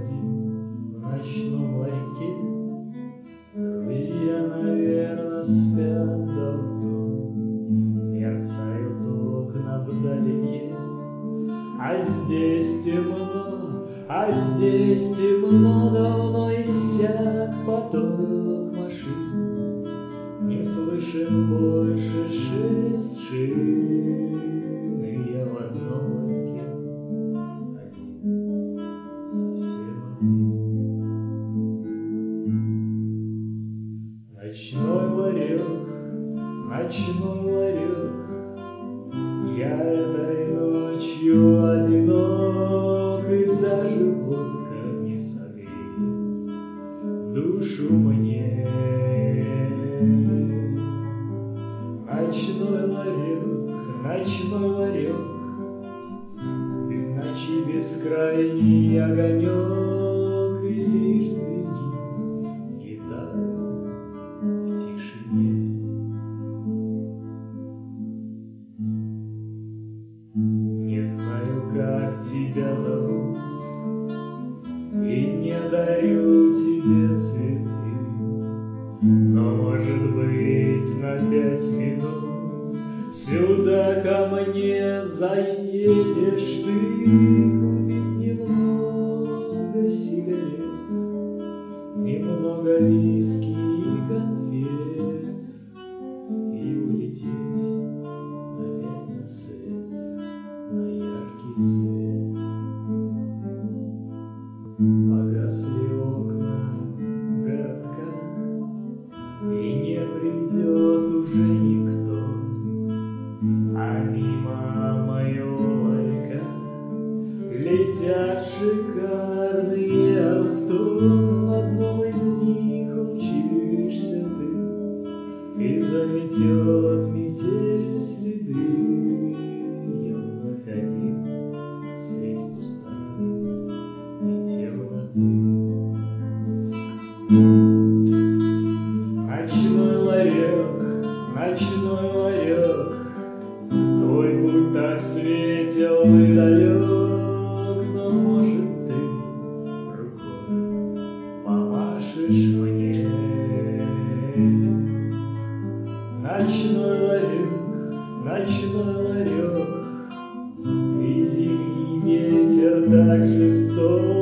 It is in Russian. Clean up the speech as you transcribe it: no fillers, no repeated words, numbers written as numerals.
один в ночном ларьке. Друзья, наверно, спят давно, мерцают окна вдалеке. А здесь темно, давно иссяк поток машин. Не слышен больше шелест шин, и я в одном ларьке один, совсем один. Ночной ларек, я этой ночью одинок, и даже водка не согреет душу мне. Ночной ларек, в ночи бескрайний огонек, и лишь звенит гитара в тишине. Не знаю, как тебя зовут, и не дарю тебе цветы, но, может быть, на 5 минут сюда ко мне заедешь ты, купить немного сигарет, немного виски и конфет, и улететь опять на свет, на яркий свет. Погасли окна городка, и не придет уже никто, а мимо моего ларька летят шикарные авто. В одном из них умчишься ты, и заметет метель следы. Я вновь один средь пустоты и темноты. Ночной ларек, твой путь так светел и далек, но, может, ты рукой помашешь мне. Ночной ларек, и зимний ветер так жесток,